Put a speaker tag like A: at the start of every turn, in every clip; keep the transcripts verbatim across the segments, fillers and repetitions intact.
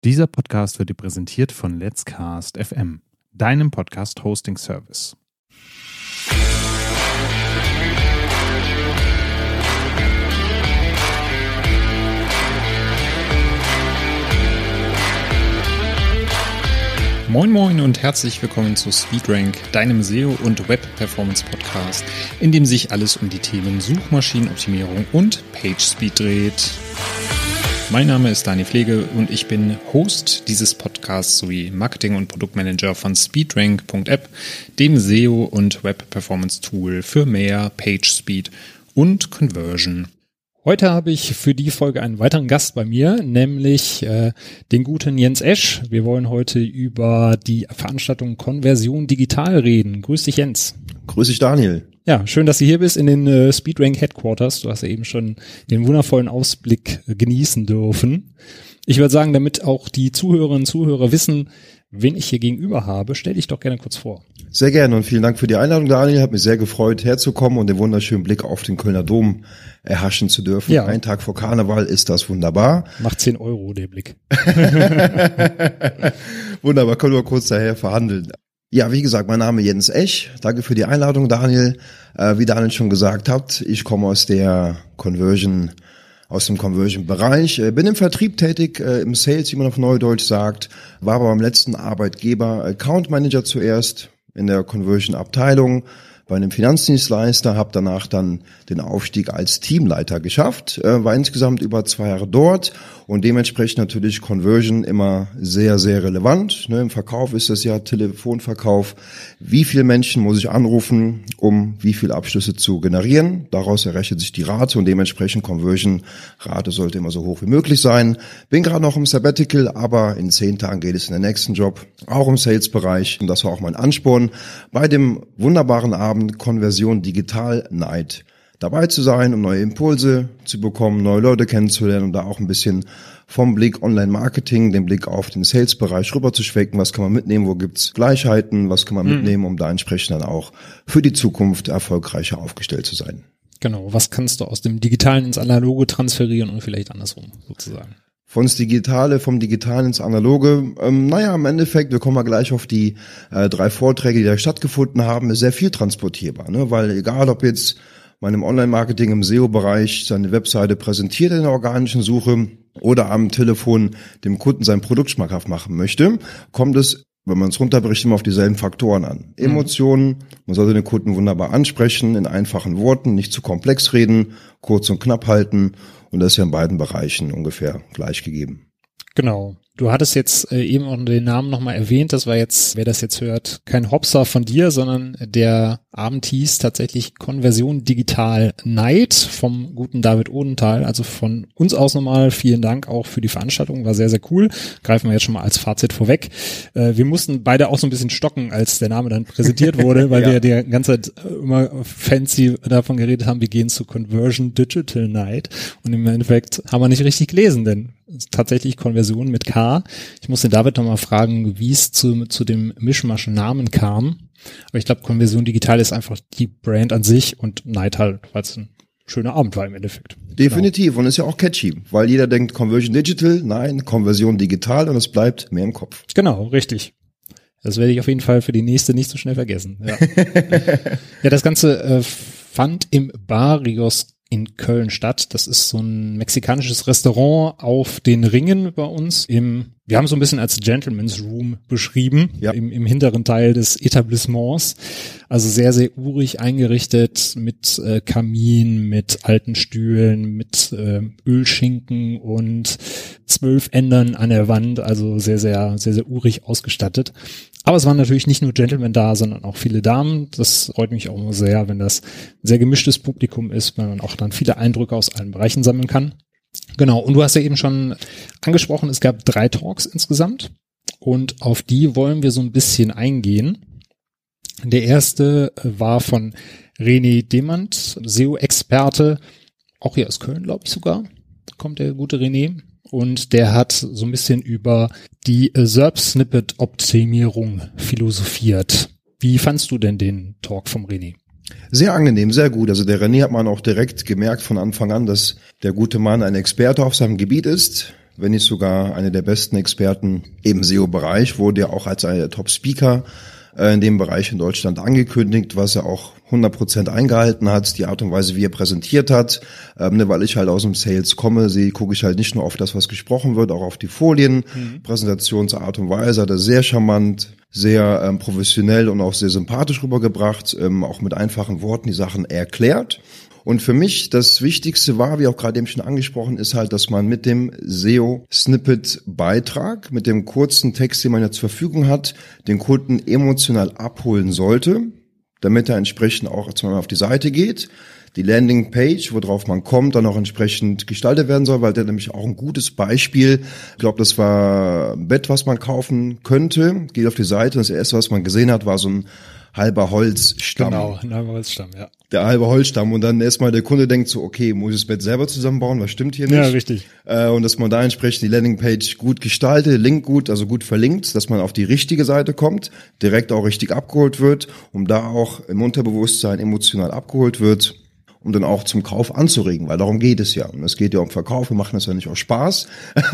A: Dieser Podcast wird dir präsentiert von Let's Cast F M, deinem Podcast-Hosting-Service. Moin Moin und herzlich willkommen zu SpeedRank, deinem S E O- und Web-Performance-Podcast, in dem sich alles um die Themen Suchmaschinenoptimierung und PageSpeed dreht. Mein Name ist Dani Pflege und ich bin Host dieses Podcasts sowie Marketing- und Produktmanager von SpeedRank punkt app, dem S E O- und Web-Performance-Tool für mehr PageSpeed und Conversion. Heute habe ich für die Folge einen weiteren Gast bei mir, nämlich äh, den guten Jens Esch. Wir wollen heute über die Veranstaltung Conversion Digital reden. Grüß dich, Jens.
B: Grüß dich, Daniel.
A: Ja, schön, dass du hier bist in den äh, SpeedRank Headquarters. Du hast ja eben schon den wundervollen Ausblick äh, genießen dürfen. Ich würde sagen, damit auch die Zuhörerinnen und Zuhörer wissen, wen ich hier gegenüber habe, stell dich doch gerne kurz vor.
B: Sehr gerne und vielen Dank für die Einladung, Daniel. Hat mich sehr gefreut, herzukommen und den wunderschönen Blick auf den Kölner Dom erhaschen zu dürfen. Ja. Ein Tag vor Karneval ist das wunderbar.
A: Macht zehn Euro, der Blick.
B: Wunderbar, können wir kurz daher verhandeln. Ja, wie gesagt, mein Name ist Jens Esch. Danke für die Einladung, Daniel. Äh, wie Daniel schon gesagt hat, ich komme aus der Conversion, aus dem Conversion-Bereich. Äh, bin im Vertrieb tätig, äh, im Sales, wie man auf Neudeutsch sagt. War aber beim letzten Arbeitgeber Account Manager zuerst in der Conversion-Abteilung bei einem Finanzdienstleister, habe danach dann den Aufstieg als Teamleiter geschafft, äh, war insgesamt über zwei Jahre dort und dementsprechend natürlich Conversion immer sehr, sehr relevant. Ne, im Verkauf ist das ja Telefonverkauf. Wie viele Menschen muss ich anrufen, um wie viele Abschlüsse zu generieren? Daraus errechnet sich die Rate und dementsprechend Conversion-Rate sollte immer so hoch wie möglich sein. Bin gerade noch im Sabbatical, aber in zehn Tagen geht es in den nächsten Job, auch im Sales-Bereich. Und das war auch mein Ansporn, bei dem wunderbaren Abend Conversion Digital Night dabei zu sein, um neue Impulse zu bekommen, neue Leute kennenzulernen und da auch ein bisschen vom Blick Online-Marketing, den Blick auf den Sales-Bereich rüber zu schwenken. Was kann man mitnehmen, wo gibt's Gleichheiten, was kann man mhm. mitnehmen, um da entsprechend dann auch für die Zukunft erfolgreicher aufgestellt zu sein.
A: Genau, was kannst du aus dem Digitalen ins Analoge transferieren und vielleicht andersrum sozusagen?
B: Von ins Digitale, vom Digitalen ins Analoge. Ähm, naja, im Endeffekt, wir kommen mal gleich auf die äh, drei Vorträge, die da stattgefunden haben, ist sehr viel transportierbar, ne? Weil egal, ob jetzt man im Online-Marketing, im S E O-Bereich seine Webseite präsentiert in der organischen Suche oder am Telefon dem Kunden sein Produkt schmackhaft machen möchte, kommt es, wenn man es runterbricht, immer auf dieselben Faktoren an. Mhm. Emotionen, man sollte den Kunden wunderbar ansprechen, in einfachen Worten, nicht zu komplex reden, kurz und knapp halten. Und das ist ja in beiden Bereichen ungefähr gleich gegeben.
A: Genau. Du hattest jetzt äh, eben auch den Namen nochmal erwähnt. Das war jetzt, wer das jetzt hört, kein Hopser von dir, sondern der Abend hieß tatsächlich Conversion Digital Night vom guten David Odenthal. Also von uns aus nochmal vielen Dank auch für die Veranstaltung. War sehr, sehr cool. Greifen wir jetzt schon mal als Fazit vorweg. Äh, wir mussten beide auch so ein bisschen stocken, als der Name dann präsentiert wurde, weil ja. wir die ganze Zeit immer fancy davon geredet haben, wir gehen zu Conversion Digital Night. Und im Endeffekt haben wir nicht richtig gelesen, denn tatsächlich Konversion mit K. Ich muss den David nochmal fragen, wie es zu, zu dem Mischmasch-Namen kam. Aber ich glaube, Conversion Digital ist einfach die Brand an sich und Night halt, weil es ein schöner Abend war im Endeffekt.
B: Definitiv. Genau. Und ist ja auch catchy, weil jeder denkt Conversion Digital, nein, Conversion Digital und es bleibt mehr im Kopf.
A: Genau, richtig. Das werde ich auf jeden Fall für die nächste nicht so schnell vergessen. Ja, ja das Ganze äh, fand im Barrios in Köln statt. Das ist so ein mexikanisches Restaurant auf den Ringen bei uns. Im, wir haben so ein bisschen als Gentleman's Room beschrieben, ja. im, im hinteren Teil des Etablissements. Also sehr, sehr urig eingerichtet mit äh, Kamin, mit alten Stühlen, mit äh, Ölschinken und zwölf Ändern an der Wand. Also sehr, sehr, sehr, sehr urig ausgestattet. Aber es waren natürlich nicht nur Gentlemen da, sondern auch viele Damen. Das freut mich auch immer sehr, wenn das ein sehr gemischtes Publikum ist, weil man auch dann viele Eindrücke aus allen Bereichen sammeln kann. Genau, und du hast ja eben schon angesprochen, es gab drei Talks insgesamt und auf die wollen wir so ein bisschen eingehen. Der erste war von René Demand, S E O-Experte, auch hier aus Köln, glaube ich sogar, kommt der gute René. Und der hat so ein bisschen über die S E R P-Snippet-Optimierung philosophiert. Wie fandst du denn den Talk vom René?
B: Sehr angenehm, sehr gut. Also der René hat man auch direkt gemerkt von Anfang an, dass der gute Mann ein Experte auf seinem Gebiet ist. wenn nicht sogar eine der besten Experten im S E O-Bereich, wurde ja auch als einer der Top-Speaker äh, in dem Bereich in Deutschland angekündigt, was er auch hundert Prozent eingehalten hat, die Art und Weise, wie er präsentiert hat, ähm, ne, weil ich halt aus dem Sales komme, sehe, gucke ich halt nicht nur auf das, was gesprochen wird, auch auf die Folien, mhm. Präsentationsart und Weise, hat er sehr charmant, sehr ähm, professionell und auch sehr sympathisch rübergebracht, ähm, auch mit einfachen Worten die Sachen erklärt. Und für mich das Wichtigste war, wie auch gerade eben schon angesprochen, ist halt, dass man mit dem S E O-Snippet-Beitrag, mit dem kurzen Text, den man ja zur Verfügung hat, den Kunden emotional abholen sollte, damit er entsprechend auch zum Beispiel auf die Seite geht. Die Landingpage, worauf man kommt, dann auch entsprechend gestaltet werden soll, weil der nämlich auch ein gutes Beispiel, ich glaube, das war ein Bett, was man kaufen könnte, geht auf die Seite und das erste, was man gesehen hat, war so ein halber Holzstamm.
A: Genau, ein halber Holzstamm, ja.
B: Der halbe Holzstamm und dann erstmal der Kunde denkt so, okay, muss ich das Bett selber zusammenbauen, was stimmt hier nicht?
A: Ja, richtig.
B: Äh, und dass man da entsprechend die Landingpage gut gestaltet, Link gut, also gut verlinkt, dass man auf die richtige Seite kommt, direkt auch richtig abgeholt wird, um da auch im Unterbewusstsein emotional abgeholt wird, um dann auch zum Kauf anzuregen, weil darum geht es ja. Und es geht ja um Verkauf, wir machen das ja nicht aus Spaß.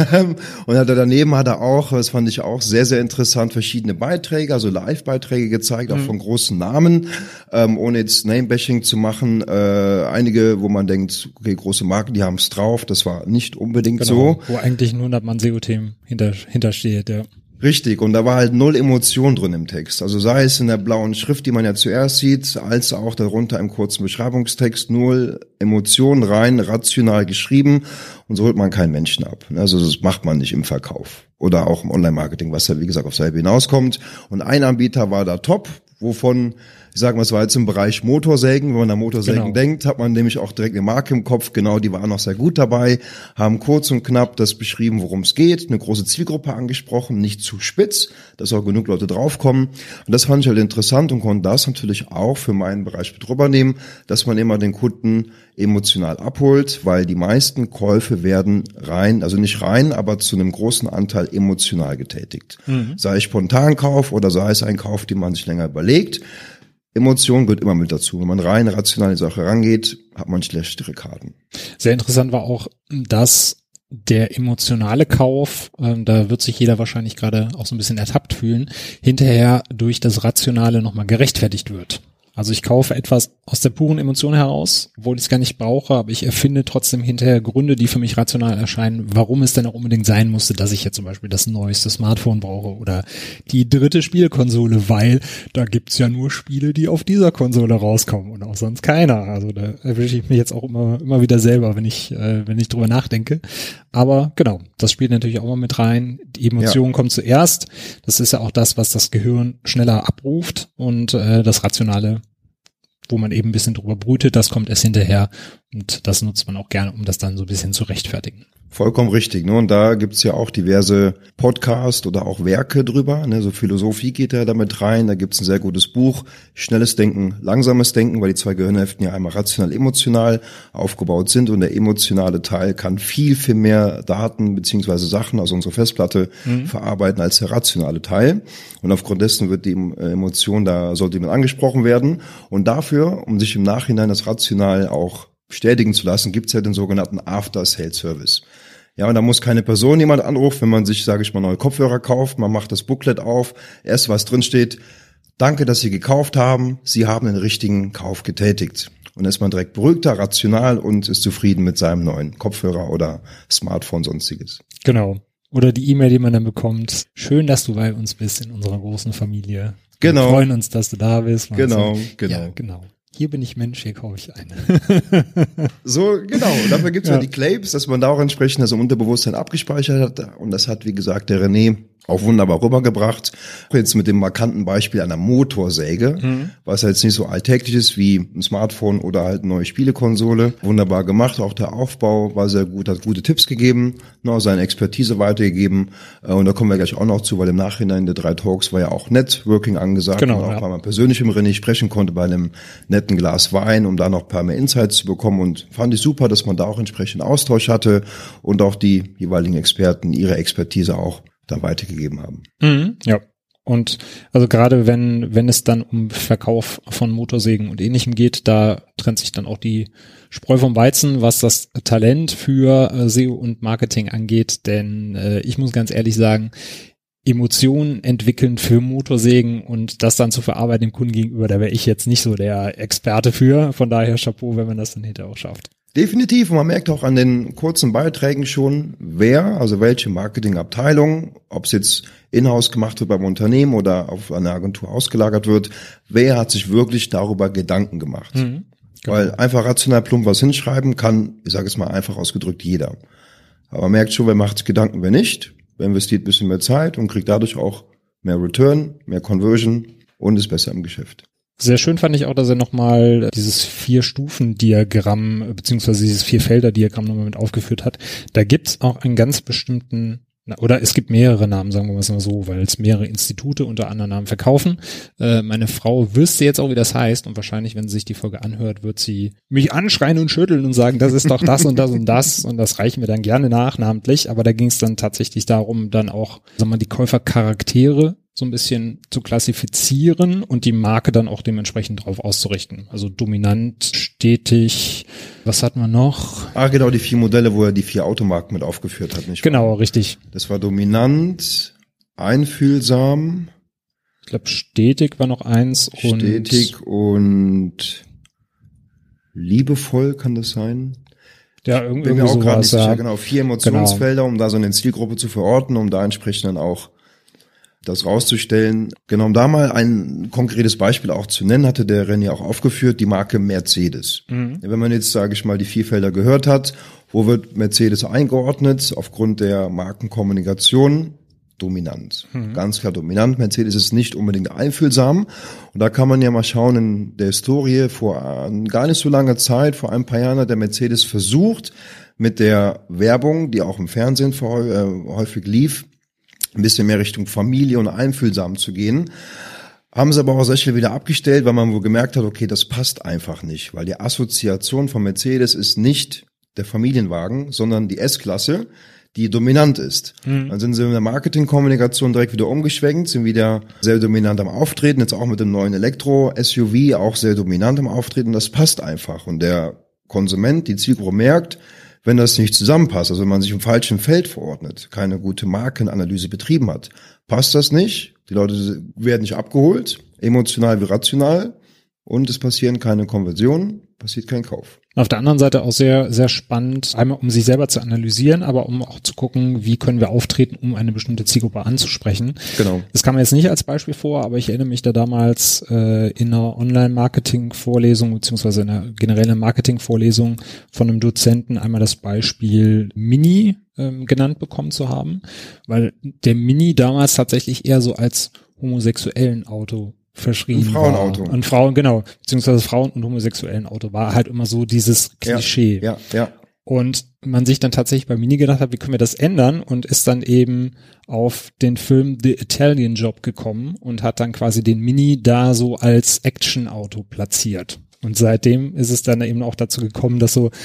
B: Und hat er daneben hat er auch, das fand ich auch sehr, sehr interessant, verschiedene Beiträge, also Live-Beiträge gezeigt, mhm. auch von großen Namen, ähm, ohne jetzt Name-Bashing zu machen. Äh, einige, wo man denkt, okay, große Marken, die haben es drauf, das war nicht unbedingt
A: genau,
B: so.
A: Wo eigentlich ein hundert Mann S E O-Team hinter, hintersteht, ja.
B: Richtig, und da war halt null Emotion drin im Text. Also sei es in der blauen Schrift, die man ja zuerst sieht, als auch darunter im kurzen Beschreibungstext, null Emotion rein, rational geschrieben und so holt man keinen Menschen ab. Also das macht man nicht im Verkauf oder auch im Online-Marketing, was ja wie gesagt auf selbe hinauskommt. Und ein Anbieter war da top, wovon, ich sage mal, es war jetzt im Bereich Motorsägen. Wenn man an Motorsägen genau. denkt, hat man nämlich auch direkt eine Marke im Kopf. Genau, die waren auch sehr gut dabei, haben kurz und knapp das beschrieben, worum es geht, eine große Zielgruppe angesprochen, nicht zu spitz, dass auch genug Leute draufkommen. Und das fand ich halt interessant und konnte das natürlich auch für meinen Bereich mit rübernehmen, dass man immer den Kunden emotional abholt, weil die meisten Käufe werden rein, also nicht rein, aber zu einem großen Anteil emotional getätigt. Mhm. Sei es Spontankauf oder sei es ein Kauf, den man sich länger überlegt. Emotion gehört immer mit dazu. Wenn man rein rational in die Sache rangeht, hat man schlechtere Karten.
A: Sehr interessant war auch, dass der emotionale Kauf, ähm, da wird sich jeder wahrscheinlich gerade auch so ein bisschen ertappt fühlen, hinterher durch das Rationale nochmal gerechtfertigt wird. Also ich kaufe etwas aus der puren Emotion heraus, obwohl ich es gar nicht brauche, aber ich erfinde trotzdem hinterher Gründe, die für mich rational erscheinen, warum es denn auch unbedingt sein musste, dass ich jetzt zum Beispiel das neueste Smartphone brauche oder die dritte Spielkonsole, weil da gibt's ja nur Spiele, die auf dieser Konsole rauskommen und auch sonst keiner. Also da erwische ich mich jetzt auch immer immer wieder selber, wenn ich äh, wenn ich drüber nachdenke. Aber genau, das spielt natürlich auch mal mit rein. Die Emotion ja. kommt zuerst. Das ist ja auch das, was das Gehirn schneller abruft und äh, das Rationale, wo man eben ein bisschen drüber brütet, das kommt erst hinterher und das nutzt man auch gerne, um das dann so ein bisschen zu rechtfertigen.
B: Vollkommen richtig, ne? Und da gibt's ja auch diverse Podcasts oder auch Werke drüber, ne? So Philosophie geht da damit rein, da gibt's ein sehr gutes Buch, Schnelles Denken, Langsames Denken, weil die zwei Gehirnhälften ja einmal rational, emotional aufgebaut sind und der emotionale Teil kann viel, viel mehr Daten beziehungsweise Sachen aus unserer Festplatte mhm. verarbeiten als der rationale Teil und aufgrund dessen wird die Emotion, da sollte jemand angesprochen werden und dafür, um sich im Nachhinein das rational auch bestätigen zu lassen, gibt's ja den sogenannten After-Sales-Service. Ja, und da muss keine Person jemand anrufen, wenn man sich, sage ich mal, neue Kopfhörer kauft, man macht das Booklet auf, erst was drin steht, danke, dass Sie gekauft haben, Sie haben den richtigen Kauf getätigt. Und dann ist man direkt beruhigter, rational und ist zufrieden mit seinem neuen Kopfhörer oder Smartphone, sonstiges.
A: Genau. Oder die E-Mail, die man dann bekommt, schön, dass du bei uns bist in unserer großen Familie.
B: Genau.
A: Wir freuen uns, dass du da bist.
B: Genau,
A: so.
B: genau.
A: Ja, genau. Hier bin ich Mensch, hier kaufe ich eine.
B: So, genau. Dafür gibt's ja. ja die Claims, dass man da auch entsprechend das im Unterbewusstsein abgespeichert hat. Und das hat, wie gesagt, der René auch wunderbar rübergebracht. Jetzt mit dem markanten Beispiel einer Motorsäge, mhm. was jetzt nicht so alltäglich ist wie ein Smartphone oder halt eine neue Spielekonsole. Wunderbar gemacht. Auch der Aufbau war sehr gut, hat gute Tipps gegeben, noch seine Expertise weitergegeben. Und da kommen wir gleich auch noch zu, weil im Nachhinein der drei Talks war ja auch Networking angesagt.
A: Genau,
B: und auch
A: ja.
B: weil man persönlich im René sprechen konnte bei einem netten Glas Wein, um da noch ein paar mehr Insights zu bekommen. Und fand ich super, dass man da auch entsprechend Austausch hatte und auch die jeweiligen Experten ihre Expertise auch da weitergegeben haben.
A: Mhm, ja. Und also gerade wenn wenn es dann um Verkauf von Motorsägen und Ähnlichem geht, da trennt sich dann auch die Spreu vom Weizen, was das Talent für äh, S E O und Marketing angeht. Denn äh, ich muss ganz ehrlich sagen, Emotionen entwickeln für Motorsägen und das dann zu verarbeiten dem Kunden gegenüber, da wäre ich jetzt nicht so der Experte für. Von daher Chapeau, wenn man das dann hinterher auch schafft.
B: Definitiv. Und man merkt auch an den kurzen Beiträgen schon, wer, also welche Marketingabteilung, ob es jetzt in-house gemacht wird beim Unternehmen oder auf eine Agentur ausgelagert wird, wer hat sich wirklich darüber Gedanken gemacht. Mhm, genau. Weil einfach rational plump was hinschreiben kann, ich sage es mal einfach ausgedrückt, jeder. Aber man merkt schon, wer macht sich Gedanken, wer nicht. Wer investiert ein bisschen mehr Zeit und kriegt dadurch auch mehr Return, mehr Conversion und ist besser im Geschäft.
A: Sehr schön fand ich auch, dass er nochmal dieses Vier-Stufen-Diagramm beziehungsweise dieses Vier-Felder-Diagramm nochmal mit aufgeführt hat. Da gibt's auch einen ganz bestimmten, oder es gibt mehrere Namen, sagen wir mal so, weil es mehrere Institute unter anderen Namen verkaufen. Äh, meine Frau wüsste jetzt auch, wie das heißt und wahrscheinlich, wenn sie sich die Folge anhört, wird sie mich anschreien und schütteln und sagen, das ist doch das und das und das und das reichen wir dann gerne nach, namentlich. Aber da ging es dann tatsächlich darum, dann auch, sagen wir mal, die Käufercharaktere so ein bisschen zu klassifizieren und die Marke dann auch dementsprechend drauf auszurichten. Also dominant, stetig, was hatten wir noch?
B: Ah, genau, die vier Modelle, wo er die vier Automarken mit aufgeführt hat, nicht wahr?
A: Genau, richtig.
B: Das war dominant, einfühlsam.
A: Ich glaube, stetig war noch eins. Und
B: stetig und liebevoll kann das sein?
A: Ja, irgendwie
B: Bin mir auch gerade nicht sicher.
A: Ja.
B: Genau, vier Emotionsfelder, genau, um da so eine Zielgruppe zu verorten, um da entsprechend dann auch das rauszustellen. Genau, um da mal ein konkretes Beispiel auch zu nennen, hatte der René auch aufgeführt, die Marke Mercedes. Mhm. Wenn man jetzt, sage ich mal, die vier Felder gehört hat, wo wird Mercedes eingeordnet? Aufgrund der Markenkommunikation dominant. Mhm. Ganz klar dominant. Mercedes ist nicht unbedingt einfühlsam. Und da kann man ja mal schauen in der Historie, vor gar nicht so langer Zeit, vor ein paar Jahren hat der Mercedes versucht, mit der Werbung, die auch im Fernsehen häufig lief, ein bisschen mehr Richtung Familie und einfühlsam zu gehen. Haben sie aber auch sehr schnell wieder abgestellt, weil man wohl gemerkt hat, okay, das passt einfach nicht, weil die Assoziation von Mercedes ist nicht der Familienwagen, sondern die S-Klasse, die dominant ist. Mhm. Dann sind sie in der Marketingkommunikation direkt wieder umgeschwenkt, sind wieder sehr dominant am Auftreten, jetzt auch mit dem neuen Elektro-S U V auch sehr dominant am Auftreten. Das passt einfach. Und der Konsument, die Zielgruppe merkt, wenn das nicht zusammenpasst, also wenn man sich im falschen Feld verordnet, keine gute Markenanalyse betrieben hat, passt das nicht. Die Leute werden nicht abgeholt, emotional wie rational, und es passieren keine Konversionen, passiert kein Kauf.
A: Auf der anderen Seite auch sehr, sehr spannend, einmal um sich selber zu analysieren, aber um auch zu gucken, wie können wir auftreten, um eine bestimmte Zielgruppe anzusprechen.
B: Genau.
A: Das kam mir jetzt nicht als Beispiel vor, aber ich erinnere mich da damals äh, in einer Online-Marketing-Vorlesung beziehungsweise in einer generellen Marketing-Vorlesung von einem Dozenten einmal das Beispiel Mini ähm, genannt bekommen zu haben, weil der Mini damals tatsächlich eher so als homosexuellen Auto verschrieben
B: ein Frauenauto.
A: war. Ein Frauen, genau, beziehungsweise Frauen- und homosexuellen Auto war halt immer so dieses Klischee.
B: Ja, ja, ja.
A: Und man sich dann tatsächlich bei Mini gedacht hat, wie können wir das ändern, und ist dann eben auf den Film The Italian Job gekommen und hat dann quasi den Mini da so als Action-Auto platziert. Und seitdem ist es dann eben auch dazu gekommen, dass so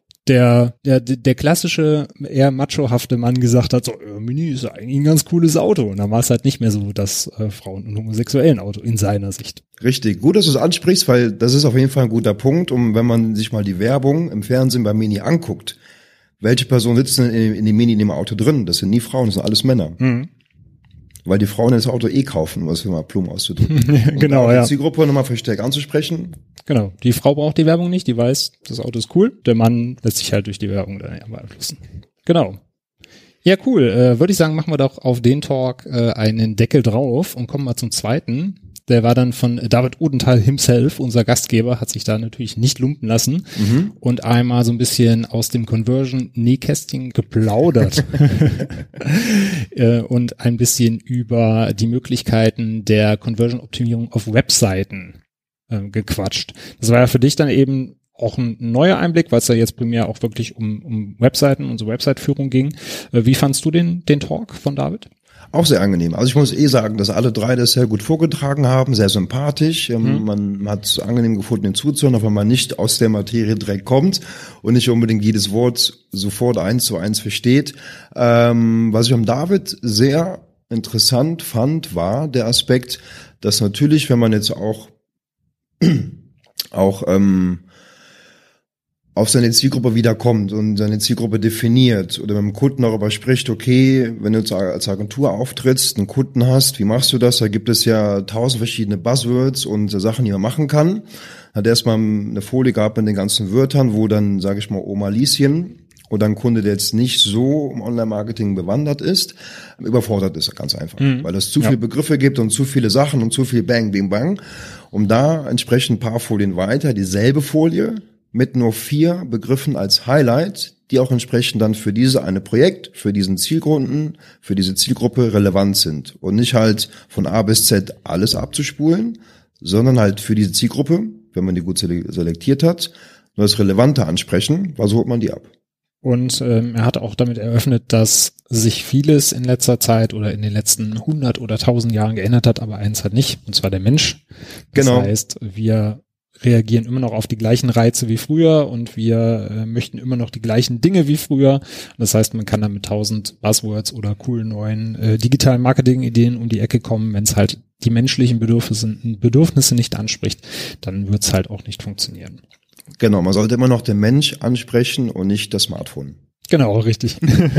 A: der, der, der klassische, eher machohafte Mann gesagt hat, so, äh, Mini ist eigentlich ein ganz cooles Auto. Und dann war es halt nicht mehr so das äh, Frauen- und homosexuellen Auto in seiner Sicht.
B: Richtig, gut, dass du es ansprichst, weil das ist auf jeden Fall ein guter Punkt, um, wenn man sich mal die Werbung im Fernsehen bei Mini anguckt, welche Personen sitzen in, in dem Mini in dem Auto drin? Das sind nie Frauen, das sind alles Männer. Mhm. Weil die Frauen das Auto eh kaufen, was wir mal plump auszudrücken.
A: Genau,
B: um
A: ja.
B: Die Zielgruppe nochmal verstärkt anzusprechen.
A: Genau. Die Frau braucht die Werbung nicht, die weiß, das Auto ist cool. Der Mann lässt sich halt durch die Werbung dann ja beeinflussen. Genau. Ja, cool. Äh, würde ich sagen, machen wir doch auf den Talk äh, einen Deckel drauf und kommen mal zum zweiten. Der war dann von David Odenthal himself, unser Gastgeber, hat sich da natürlich nicht lumpen lassen mhm. und einmal so ein bisschen aus dem Conversion-Nähkästchen geplaudert und ein bisschen über die Möglichkeiten der Conversion-Optimierung auf Webseiten äh, gequatscht. Das war ja für dich dann eben auch ein neuer Einblick, weil es ja jetzt primär auch wirklich um, um Webseiten und so Website-Führung ging. Äh, wie fandst du den, den Talk von David?
B: Auch sehr angenehm. Also ich muss eh sagen, dass alle drei das sehr gut vorgetragen haben, sehr sympathisch. Mhm. Man hat es angenehm gefunden, den zuzuhören, auch wenn man nicht aus der Materie direkt kommt und nicht unbedingt jedes Wort sofort eins zu eins versteht. Ähm, was ich am David sehr interessant fand, war der Aspekt, dass natürlich, wenn man jetzt auch auch ähm, auf seine Zielgruppe wiederkommt und seine Zielgruppe definiert oder mit dem Kunden darüber spricht, okay, wenn du jetzt als Agentur auftrittst, einen Kunden hast, wie machst du das? Da gibt es ja tausend verschiedene Buzzwords und Sachen, die man machen kann. Hat erstmal eine Folie gehabt mit den ganzen Wörtern, wo dann, sage ich mal, Oma Lieschen oder ein Kunde, der jetzt nicht so im Online-Marketing bewandert ist, überfordert ist, ganz einfach. Mhm. Weil es zu ja. viele Begriffe gibt und zu viele Sachen und zu viel Bang, Bing, Bang. Um da entsprechend ein paar Folien weiter, dieselbe Folie, mit nur vier Begriffen als Highlight, die auch entsprechend dann für diese eine Projekt, für diesen Zielkunden, für diese Zielgruppe relevant sind. Und nicht halt von A bis Z alles abzuspulen, sondern halt für diese Zielgruppe, wenn man die gut selektiert hat, nur das Relevante ansprechen, weil so holt man die ab.
A: Und ähm, er hat auch damit eröffnet, dass sich vieles in letzter Zeit oder in den letzten hundert oder tausend Jahren geändert hat, aber eins hat nicht, und zwar der Mensch. Das
B: genau.
A: heißt, wir reagieren immer noch auf die gleichen Reize wie früher und wir äh, möchten immer noch die gleichen Dinge wie früher. Das heißt, man kann dann mit tausend Buzzwords oder coolen neuen äh, digitalen Marketing-Ideen um die Ecke kommen. Wenn es halt die menschlichen Bedürfnisse, Bedürfnisse nicht anspricht, dann wird es halt auch nicht funktionieren.
B: Genau, man sollte immer noch den Mensch ansprechen und nicht das Smartphone.
A: Genau, richtig.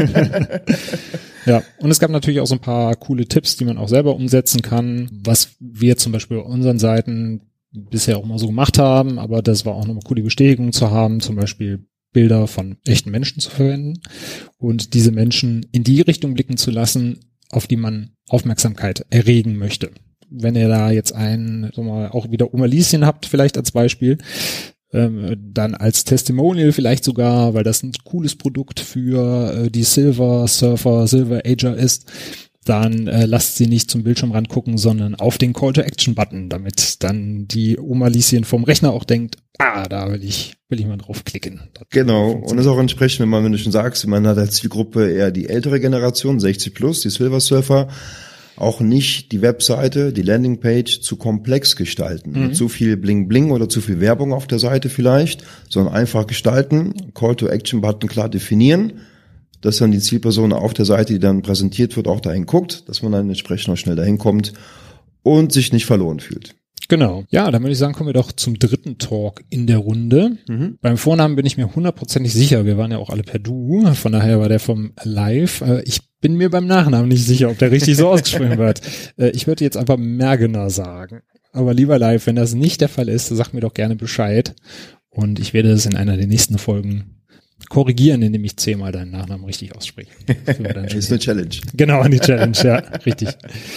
A: Ja, und es gab natürlich auch so ein paar coole Tipps, die man auch selber umsetzen kann, was wir zum Beispiel auf unseren Seiten bisher auch mal so gemacht haben, aber das war auch nochmal cool, die Bestätigung zu haben, zum Beispiel Bilder von echten Menschen zu verwenden und diese Menschen in die Richtung blicken zu lassen, auf die man Aufmerksamkeit erregen möchte. Wenn ihr da jetzt ein, sagen wir mal, auch wieder Oma Lieschen habt, vielleicht als Beispiel, ähm, dann als Testimonial vielleicht sogar, weil das ein cooles Produkt für äh, die Silver Surfer, Silver Ager ist, dann äh, lasst sie nicht zum Bildschirmrand gucken, sondern auf den Call-to-Action-Button, damit dann die Oma Lieschen vom Rechner auch denkt, ah, da will ich will ich mal draufklicken. Das
B: genau, und das ist auch entsprechend, wenn man, wenn du schon sagst, man hat als Zielgruppe eher die ältere Generation, sechzig plus, die Silver Surfer, auch nicht die Webseite, die Landingpage zu komplex gestalten. Mhm. Mit zu viel Bling-Bling oder zu viel Werbung auf der Seite vielleicht, sondern einfach gestalten, Call-to-Action-Button klar definieren, dass dann die Zielperson auf der Seite, die dann präsentiert wird, auch dahin guckt, dass man dann entsprechend auch schnell dahin kommt und sich nicht verloren fühlt.
A: Genau. Ja, dann würde ich sagen, kommen wir doch zum dritten Talk in der Runde. Mhm. Beim Vornamen bin ich mir hundertprozentig sicher. Wir waren ja auch alle per Du. Von daher war der vom Live. Ich bin mir beim Nachnamen nicht sicher, ob der richtig so ausgesprochen wird. Ich würde jetzt einfach Mergener sagen. Aber lieber Live, wenn das nicht der Fall ist, sag mir doch gerne Bescheid. Und ich werde das in einer der nächsten Folgen korrigieren, indem ich zehnmal deinen Nachnamen richtig ausspreche.
B: Das ist eine Challenge.
A: Genau, eine Challenge, ja, richtig.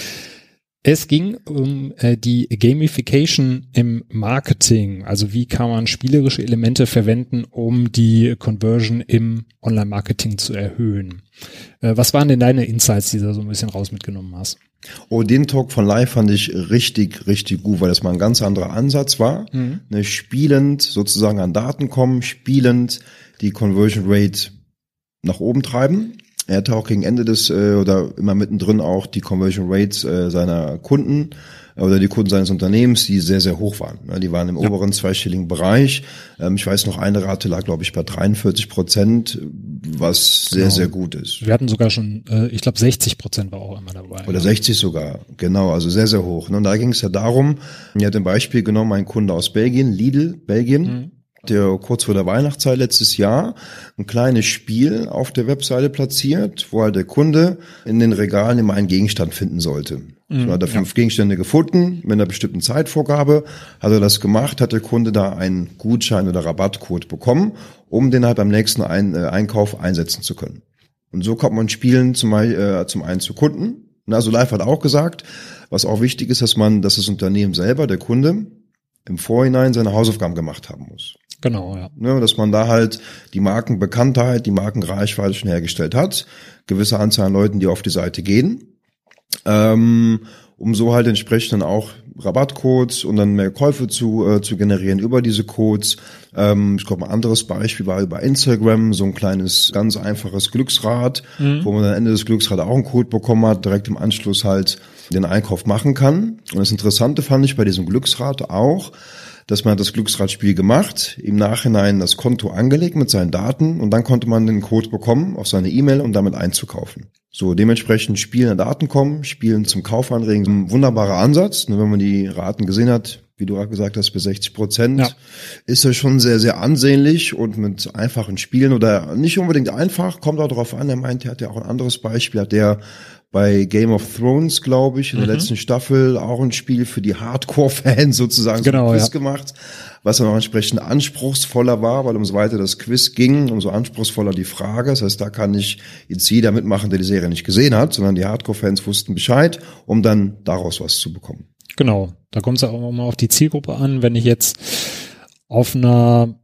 A: Es ging um äh, die Gamification im Marketing, also wie kann man spielerische Elemente verwenden, um die Conversion im Online-Marketing zu erhöhen. Äh, was waren denn deine Insights, die du so ein bisschen raus mitgenommen hast?
B: Oh, den Talk von Live fand ich richtig, richtig gut, weil das mal ein ganz anderer Ansatz war. Mhm. Ne, spielend sozusagen an Daten kommen, spielend die Conversion Rate nach oben treiben. Er hatte auch gegen Ende des äh, oder immer mittendrin auch die Conversion Rates äh, seiner Kunden äh, oder die Kunden seines Unternehmens, die sehr, sehr hoch waren. Ja, die waren im ja. oberen zweistelligen Bereich. Ähm, ich weiß noch, eine Rate lag, glaube ich, bei dreiundvierzig Prozent, was sehr, genau. sehr gut ist.
A: Wir hatten sogar schon, äh, ich glaube, sechzig Prozent war auch immer dabei.
B: Oder ja. sechzig sogar, genau, also sehr, sehr hoch. Und da ging es ja darum, er hat ein Beispiel genommen, ein Kunde aus Belgien, Lidl, Belgien, mhm. der kurz vor der Weihnachtszeit letztes Jahr ein kleines Spiel auf der Webseite platziert, wo halt der Kunde in den Regalen immer einen Gegenstand finden sollte. Mhm, so hat er fünf ja. Gegenstände gefunden, mit einer bestimmten Zeitvorgabe hat er das gemacht, hat der Kunde da einen Gutschein oder Rabattcode bekommen, um den halt beim nächsten Ein- äh, Einkauf einsetzen zu können. Und so kommt man spielen zum, äh, zum einen zu Kunden. Also Live hat auch gesagt, was auch wichtig ist, dass man, dass das Unternehmen selber, der Kunde, im Vorhinein seine Hausaufgaben gemacht haben muss.
A: Genau, ja.
B: Ne, dass man da halt die Markenbekanntheit, die Markenreichweite schon hergestellt hat, gewisse Anzahl an Leuten, die auf die Seite gehen, ähm, um so halt entsprechend dann auch Rabattcodes und dann mehr Käufe zu äh, zu generieren über diese Codes. Ähm, ich glaube, ein anderes Beispiel war über Instagram, so ein kleines, ganz einfaches Glücksrad, mhm. wo man am Ende des Glücksrads auch einen Code bekommen hat, direkt im Anschluss halt den Einkauf machen kann. Und das Interessante fand ich bei diesem Glücksrad auch, dass man das Glücksradspiel gemacht, im Nachhinein das Konto angelegt mit seinen Daten und dann konnte man den Code bekommen auf seine E-Mail und damit einzukaufen. So, dementsprechend Spielen an Daten kommen, Spielen zum Kauf anregen, ein wunderbarer Ansatz. Wenn man die Raten gesehen hat, wie du auch gesagt hast, bis sechzig Prozent, ja. ist das schon sehr, sehr ansehnlich und mit einfachen Spielen oder nicht unbedingt einfach, kommt auch darauf an. Er meint, er hat ja auch ein anderes Beispiel, hat der bei Game of Thrones, glaube ich, in der mhm. letzten Staffel auch ein Spiel für die Hardcore-Fans sozusagen
A: genau,
B: so ein Quiz
A: ja.
B: gemacht, was dann auch entsprechend anspruchsvoller war, weil umso weiter das Quiz ging, umso anspruchsvoller die Frage. Das heißt, da kann nicht jetzt jeder mitmachen, der die Serie nicht gesehen hat, sondern die Hardcore-Fans wussten Bescheid, um dann daraus was zu bekommen.
A: Genau, da kommt es ja auch mal auf die Zielgruppe an. Wenn ich jetzt auf einer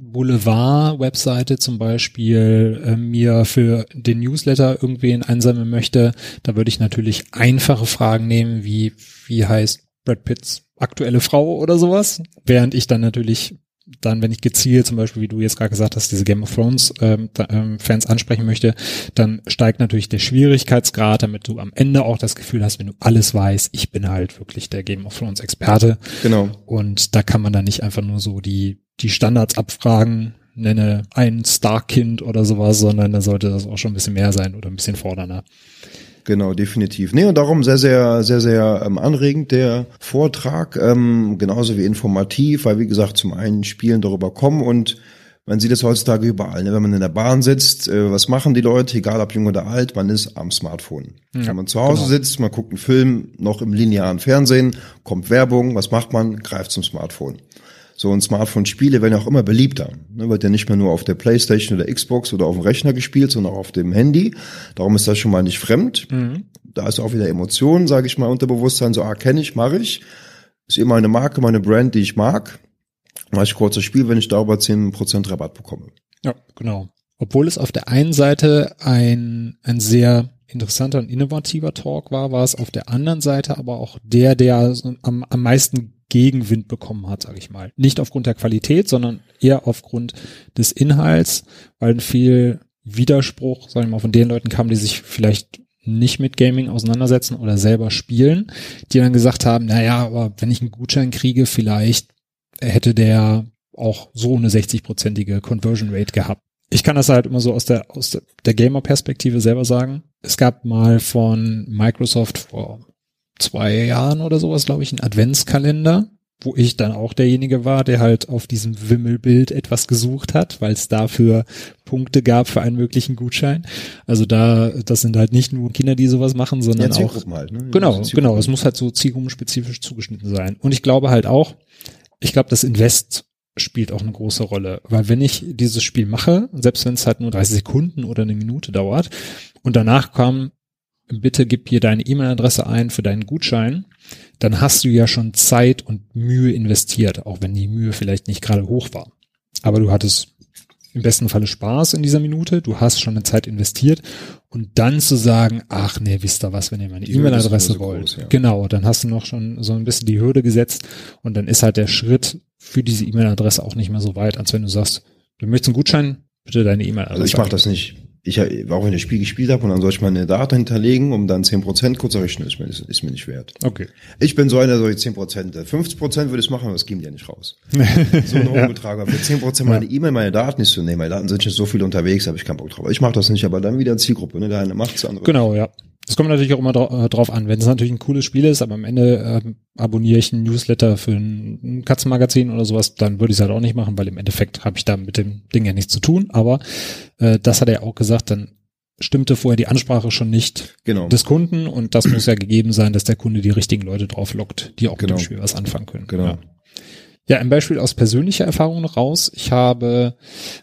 A: Boulevard-Webseite zum Beispiel äh, mir für den Newsletter irgendwen einsammeln möchte, da würde ich natürlich einfache Fragen nehmen, wie wie heißt Brad Pitts aktuelle Frau oder sowas, während ich dann natürlich dann, wenn ich gezielt zum Beispiel, wie du jetzt gerade gesagt hast, diese Game of Thrones ähm, da, ähm, Fans ansprechen möchte, dann steigt natürlich der Schwierigkeitsgrad, damit du am Ende auch das Gefühl hast, wenn du alles weißt, ich bin halt wirklich der Game of Thrones Experte.
B: Genau.
A: Und da kann man dann nicht einfach nur so die die Standards abfragen, nenne ein Starkind oder sowas, sondern da sollte das auch schon ein bisschen mehr sein oder ein bisschen fordernder.
B: Genau, definitiv. Nee, und darum sehr, sehr, sehr, sehr ähm, anregend der Vortrag, ähm, genauso wie informativ, weil wie gesagt, zum einen Spielen darüber kommen und man sieht es heutzutage überall, ne? Wenn man in der Bahn sitzt, äh, was machen die Leute, egal ob jung oder alt, man ist am Smartphone. Ja, wenn man zu Hause genau. sitzt, man guckt einen Film, noch im linearen Fernsehen, kommt Werbung, was macht man? Greift zum Smartphone. So, und Smartphone-Spiele werden ja auch immer beliebter. Ne, wird ja nicht mehr nur auf der Playstation oder Xbox oder auf dem Rechner gespielt, sondern auch auf dem Handy. Darum ist das schon mal nicht fremd. Mhm. Da ist auch wieder Emotionen, sage ich mal, Unterbewusstsein. So, ah, kenne ich, mache ich. Ist immer eine Marke, meine Brand, die ich mag. Mache ich kurzes Spiel, wenn ich darüber zehn Prozent Rabatt bekomme.
A: Ja, genau. Obwohl es auf der einen Seite ein, ein sehr interessanter und innovativer Talk war, war es auf der anderen Seite aber auch der, der am, am meisten Gegenwind bekommen hat, sage ich mal. Nicht aufgrund der Qualität, sondern eher aufgrund des Inhalts, weil viel Widerspruch, sagen wir mal, von den Leuten kam, die sich vielleicht nicht mit Gaming auseinandersetzen oder selber spielen, die dann gesagt haben, naja, aber wenn ich einen Gutschein kriege, vielleicht hätte der auch so eine sechzig-prozentige Conversion Rate gehabt. Ich kann das halt immer so aus der, aus der, der Gamer-Perspektive selber sagen. Es gab mal von Microsoft vor zwei Jahren oder sowas, glaube ich, einen Adventskalender, wo ich dann auch derjenige war, der halt auf diesem Wimmelbild etwas gesucht hat, weil es dafür Punkte gab für einen möglichen Gutschein. Also da, das sind halt nicht nur Kinder, die sowas machen, sondern ja, auch, halt, ne? genau, genau, es muss halt so zielgruppenspezifisch zugeschnitten sein. Und ich glaube halt auch, ich glaube, das Invest spielt auch eine große Rolle, weil wenn ich dieses Spiel mache, selbst wenn es halt nur dreißig Sekunden oder eine Minute dauert und danach kam, bitte gib hier deine E-Mail-Adresse ein für deinen Gutschein, dann hast du ja schon Zeit und Mühe investiert, auch wenn die Mühe vielleicht nicht gerade hoch war. Aber du hattest im besten Falle Spaß in dieser Minute, du hast schon eine Zeit investiert und dann zu sagen, ach nee, wisst ihr was, wenn ihr meine E-Mail-Adresse wollt. Groß, ja. Genau, dann hast du noch schon so ein bisschen die Hürde gesetzt und dann ist halt der Schritt für diese E-Mail-Adresse auch nicht mehr so weit, als wenn du sagst, du möchtest einen Gutschein, bitte deine E-Mail-Adresse.
B: Also ich mache das nicht. Ich, auch wenn ich das Spiel gespielt habe und dann soll ich meine Daten hinterlegen, um dann zehn Prozent kurz zu rechnen, ist mir, ist, ist mir nicht wert.
A: Okay.
B: Ich bin so einer, so zehn Prozent, fünfzig Prozent würde ich machen, aber das geben die ja nicht raus. So ein hohen Betrag. Aber für zehn Prozent meine ja. E-Mail, meine Daten nicht zu nehmen, meine Daten sind nicht so viel unterwegs, habe ich keinen Bock drauf. Ich mache das nicht, aber dann wieder Zielgruppe, ne? Der eine macht's, der andere.
A: Genau, ja. Das kommt natürlich auch immer dra- drauf an. Wenn es natürlich ein cooles Spiel ist, aber am Ende äh, abonniere ich einen Newsletter für ein Katzenmagazin oder sowas, dann würde ich es halt auch nicht machen, weil im Endeffekt habe ich da mit dem Ding ja nichts zu tun. Aber äh, das hat er auch gesagt, dann stimmte vorher die Ansprache schon nicht
B: genau.
A: des Kunden und das muss ja gegeben sein, dass der Kunde die richtigen Leute drauf lockt, die auch
B: genau.
A: mit dem Spiel was anfangen können.
B: Genau.
A: Ja. Ja, ein Beispiel aus persönlicher Erfahrung noch raus. Ich habe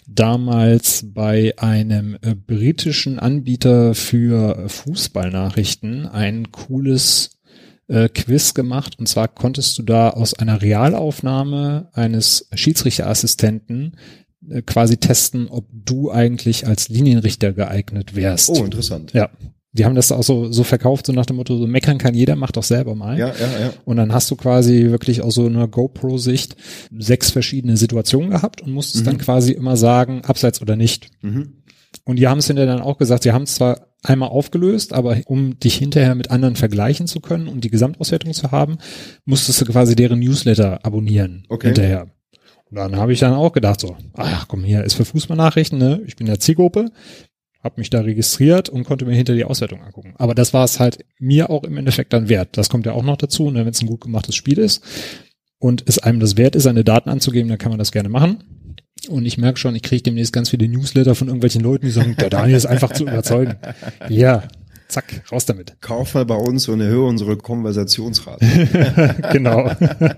A: damals bei einem äh, britischen Anbieter für Fußballnachrichten ein cooles äh, Quiz gemacht. Und zwar konntest du da aus einer Realaufnahme eines Schiedsrichterassistenten äh, quasi testen, ob du eigentlich als Linienrichter geeignet wärst.
B: Oh, interessant.
A: Ja. Die haben das auch so, so verkauft, so nach dem Motto, so meckern kann jeder, mach doch selber mal.
B: Ja, ja, ja.
A: Und dann hast du quasi wirklich aus so einer GoPro-Sicht sechs verschiedene Situationen gehabt und musstest mhm. dann quasi immer sagen, abseits oder nicht. Mhm. Und die haben es hinterher dann auch gesagt, sie haben es zwar einmal aufgelöst, aber um dich hinterher mit anderen vergleichen zu können und die Gesamtauswertung zu haben, musstest du quasi deren Newsletter abonnieren
B: okay.
A: hinterher. Und dann habe ich dann auch gedacht so, ach komm, hier ist für Fußballnachrichten, ne? Ich bin der Zielgruppe. habe mich da registriert und konnte mir hinter die Auswertung angucken. Aber das war es halt mir auch im Endeffekt dann wert. Das kommt ja auch noch dazu, ne, wenn es ein gut gemachtes Spiel ist und es einem das wert ist, seine Daten anzugeben, dann kann man das gerne machen. Und ich merke schon, ich kriege demnächst ganz viele Newsletter von irgendwelchen Leuten, die sagen, der Daniel ist einfach zu überzeugen. Ja, zack, raus damit.
B: Kauf mal bei uns und erhöhe unsere Konversationsrate.
A: Genau.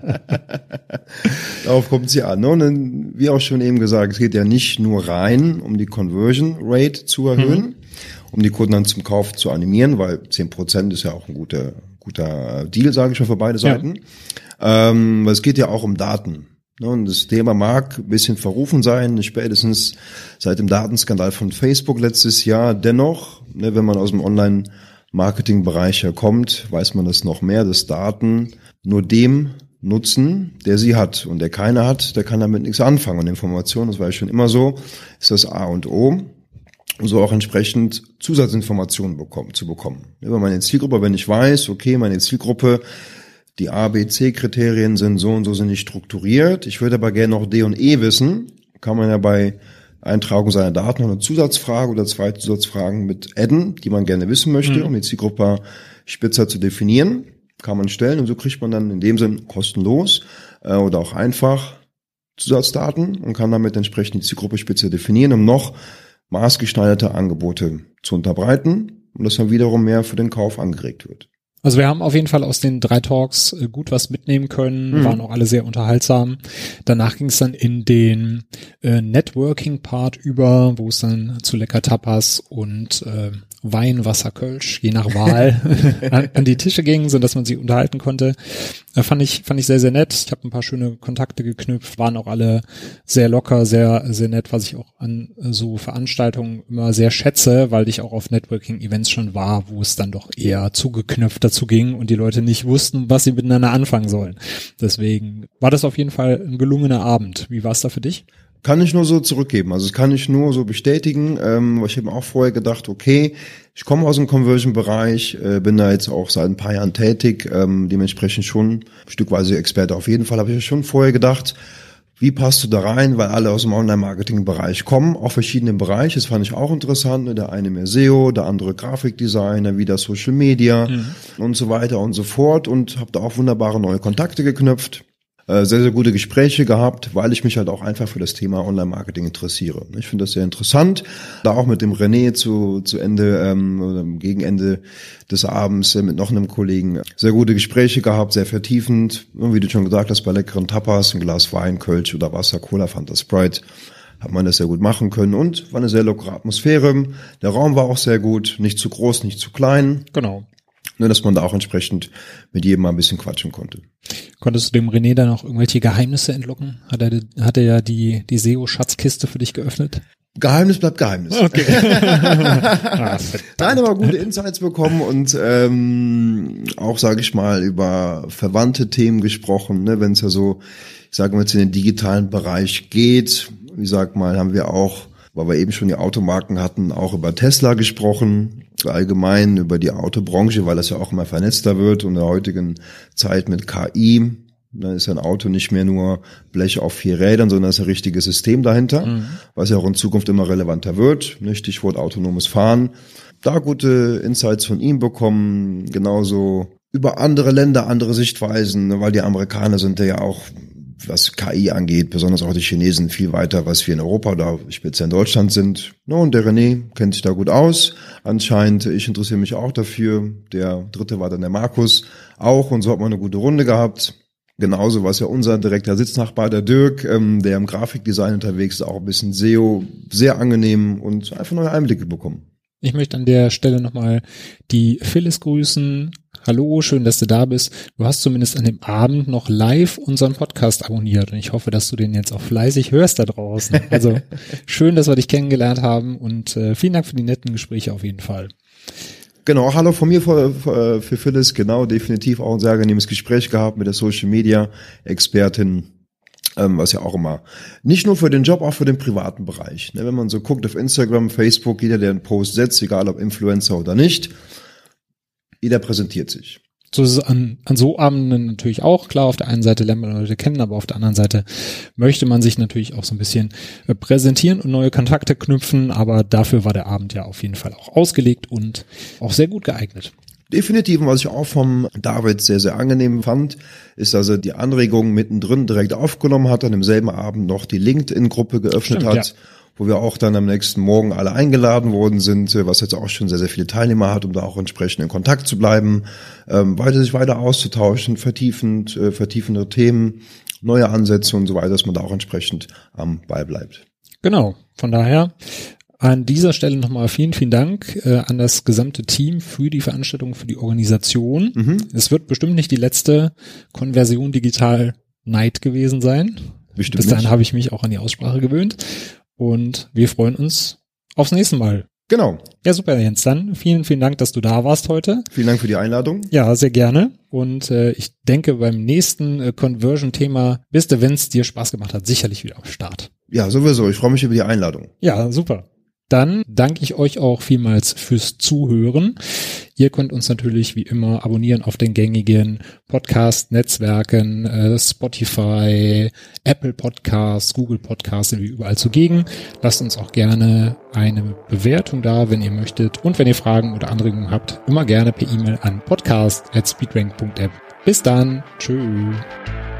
B: Darauf kommt sie an. Und dann, wie auch schon eben gesagt, es geht ja nicht nur rein, um die Conversion Rate zu erhöhen, mhm. um die Kunden dann zum Kauf zu animieren, weil zehn Prozent ist ja auch ein guter, guter Deal, sage ich mal, für beide Seiten. Ja. Ähm, es geht ja auch um Daten. Und das Thema mag ein bisschen verrufen sein, spätestens seit dem Datenskandal von Facebook letztes Jahr. Dennoch, ne, wenn man aus dem Online-Marketing-Bereich herkommt, weiß man das noch mehr, dass Daten nur dem nutzen, der sie hat. Und der keine hat, der kann damit nichts anfangen. Und Informationen, das war ja schon immer so, ist das A und O. Und so auch entsprechend Zusatzinformationen bekommen, zu bekommen. Über meine Zielgruppe, wenn ich weiß, okay, meine Zielgruppe, die A, B, C-Kriterien sind so und so sind nicht strukturiert. Ich würde aber gerne noch D und E wissen. Kann man ja bei Eintragung seiner Daten noch eine Zusatzfrage oder zwei Zusatzfragen mit adden, die man gerne wissen möchte, mhm. um die Zielgruppe spitzer zu definieren. Kann man stellen und so kriegt man dann in dem Sinn kostenlos äh, oder auch einfach Zusatzdaten und kann damit entsprechend die Zielgruppe spitzer definieren, um noch maßgeschneiderte Angebote zu unterbreiten und dass dann wiederum mehr für den Kauf angeregt wird.
A: Also wir haben auf jeden Fall aus den drei Talks gut was mitnehmen können, mhm. waren auch alle sehr unterhaltsam. Danach ging es dann in den äh, Networking-Part über, wo es dann zu lecker Tapas und äh, Wein, Wasser, Kölsch, je nach Wahl, an, an die Tische ging, so dass man sich unterhalten konnte. Äh, fand ich fand ich sehr, sehr nett. Ich habe ein paar schöne Kontakte geknüpft, waren auch alle sehr locker, sehr sehr nett, was ich auch an so Veranstaltungen immer sehr schätze, weil ich auch auf Networking-Events schon war, wo es dann doch eher zugeknüpft dazu ging und die Leute nicht wussten, was sie miteinander anfangen sollen. Deswegen war das auf jeden Fall ein gelungener Abend. Wie war es da für dich?
B: Kann ich nur so zurückgeben. Also das kann ich nur so bestätigen. Ähm, ich habe auch vorher gedacht, okay, ich komme aus dem Conversion-Bereich, äh, bin da jetzt auch seit ein paar Jahren tätig, ähm, dementsprechend schon stückweise Experte auf jeden Fall. Habe ich schon vorher gedacht, wie passt du da rein, weil alle aus dem Online-Marketing-Bereich kommen, auch verschiedene Bereiche. Das fand ich auch interessant. Der eine mehr S E O, der andere Grafikdesigner, wieder Social Media mhm. und so weiter und so fort. Und habe da auch wunderbare neue Kontakte geknüpft. Sehr, sehr gute Gespräche gehabt, weil ich mich halt auch einfach für das Thema Online-Marketing interessiere. Ich finde das sehr interessant. Da auch mit dem René zu, zu Ende, ähm, oder gegen Ende des Abends äh, mit noch einem Kollegen sehr gute Gespräche gehabt, sehr vertiefend. Und wie du schon gesagt hast, bei leckeren Tapas, ein Glas Wein, Kölsch oder Wasser, Cola, Fanta, Sprite, hat man das sehr gut machen können und war eine sehr lockere Atmosphäre. Der Raum war auch sehr gut, nicht zu groß, nicht zu klein.
A: Genau.
B: Nur, dass man da auch entsprechend mit jedem mal ein bisschen quatschen konnte.
A: Konntest du dem René dann auch irgendwelche Geheimnisse entlocken? Hat er, hat er ja die, die S E O-Schatzkiste für dich geöffnet?
B: Geheimnis bleibt Geheimnis.
A: Okay.
B: ah, Nein, aber gute Insights bekommen und ähm, auch, sage ich mal, über verwandte Themen gesprochen. Ne? Wenn es ja so, ich sage mal, jetzt in den digitalen Bereich geht, wie sag mal, haben wir auch, weil wir eben schon die Automarken hatten, auch über Tesla gesprochen, allgemein über die Autobranche, weil das ja auch immer vernetzter wird und in der heutigen Zeit mit K I. Dann ist ein Auto nicht mehr nur Blech auf vier Rädern, sondern ist ein richtiges System dahinter, mhm. was ja auch in Zukunft immer relevanter wird. Stichwort autonomes Fahren. Da gute Insights von ihm bekommen, genauso über andere Länder, andere Sichtweisen, weil die Amerikaner sind ja auch, was K I angeht, besonders auch die Chinesen, viel weiter, was wir in Europa oder speziell in Deutschland sind. No, und der René kennt sich da gut aus. Anscheinend, ich interessiere mich auch dafür. Der dritte war dann der Markus auch und so hat man eine gute Runde gehabt. Genauso was ja unser direkter Sitznachbar, der Dirk, ähm, der im Grafikdesign unterwegs ist, auch ein bisschen S E O, sehr angenehm und einfach neue Einblicke bekommen.
A: Ich möchte an der Stelle nochmal die Phyllis grüßen. Hallo, schön, dass du da bist. Du hast zumindest an dem Abend noch live unseren Podcast abonniert und ich hoffe, dass du den jetzt auch fleißig hörst da draußen. Also schön, dass wir dich kennengelernt haben und äh, vielen Dank für die netten Gespräche auf jeden Fall.
B: Genau, hallo von mir für, für, für Phyllis, genau, definitiv auch ein sehr angenehmes Gespräch gehabt mit der Social Media Expertin, ähm, was ja auch immer, nicht nur für den Job, auch für den privaten Bereich. Ne, wenn man so guckt auf Instagram, Facebook, jeder, der einen Post setzt, egal ob Influencer oder nicht, jeder präsentiert sich.
A: So ist es an, an so Abenden natürlich auch. Klar, auf der einen Seite lernt man Leute kennen, aber auf der anderen Seite möchte man sich natürlich auch so ein bisschen äh, präsentieren und neue Kontakte knüpfen. Aber dafür war der Abend ja auf jeden Fall auch ausgelegt und auch sehr gut geeignet.
B: Definitiv, und was ich auch vom David sehr, sehr angenehm fand, ist, dass er die Anregung mittendrin direkt aufgenommen hat, dann im selben Abend noch die LinkedIn-Gruppe geöffnet
A: Stimmt,
B: hat,
A: ja.
B: wo wir auch dann am nächsten Morgen alle eingeladen worden sind, was jetzt auch schon sehr, sehr viele Teilnehmer hat, um da auch entsprechend in Kontakt zu bleiben, ähm, weiter sich weiter auszutauschen, vertiefend, äh, vertiefende Themen, neue Ansätze und so weiter, dass man da auch entsprechend am Ball bleibt.
A: Genau, von daher an dieser Stelle nochmal vielen, vielen Dank äh, an das gesamte Team für die Veranstaltung, für die Organisation. Mhm. Es wird bestimmt nicht die letzte Konversion Digital Night gewesen sein.
B: Bestimmt
A: Bis dahin
B: nicht.
A: habe ich mich auch an die Aussprache gewöhnt. Und wir freuen uns aufs nächste Mal.
B: Genau.
A: Ja, super, Jens. Dann vielen, vielen Dank, dass du da warst heute.
B: Vielen Dank für die Einladung.
A: Ja, sehr gerne. Und äh, ich denke, beim nächsten äh, Conversion-Thema bist du, wenn es dir Spaß gemacht hat, sicherlich wieder am Start.
B: Ja, sowieso. Ich freue mich über die Einladung.
A: Ja, super. Dann danke ich euch auch vielmals fürs Zuhören. Ihr könnt uns natürlich wie immer abonnieren auf den gängigen Podcast-Netzwerken, äh, Spotify, Apple Podcasts, Google Podcasts, sind wir überall zugegen. Lasst uns auch gerne eine Bewertung da, wenn ihr möchtet. Und wenn ihr Fragen oder Anregungen habt, immer gerne per E-Mail an podcast at speedrank punkt app. Bis dann. Tschüss.